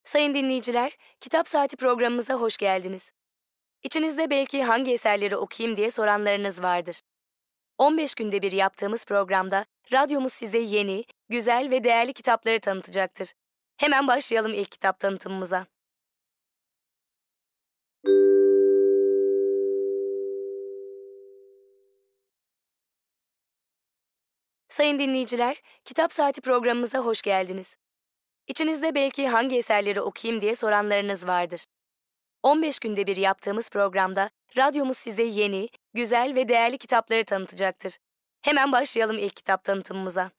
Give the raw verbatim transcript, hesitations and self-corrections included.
Sayın dinleyiciler, Kitap Saati programımıza hoş geldiniz. İçinizde belki hangi eserleri okuyayım diye soranlarınız vardır. on beş günde bir yaptığımız programda radyomuz size yeni, güzel ve değerli kitapları tanıtacaktır. Hemen başlayalım ilk kitap tanıtımımıza. Sayın dinleyiciler, Kitap Saati programımıza hoş geldiniz. İçinizde belki hangi eserleri okuyayım diye soranlarınız vardır. on beş günde bir yaptığımız programda radyomuz size yeni, güzel ve değerli kitapları tanıtacaktır. Hemen başlayalım ilk kitap tanıtımımıza.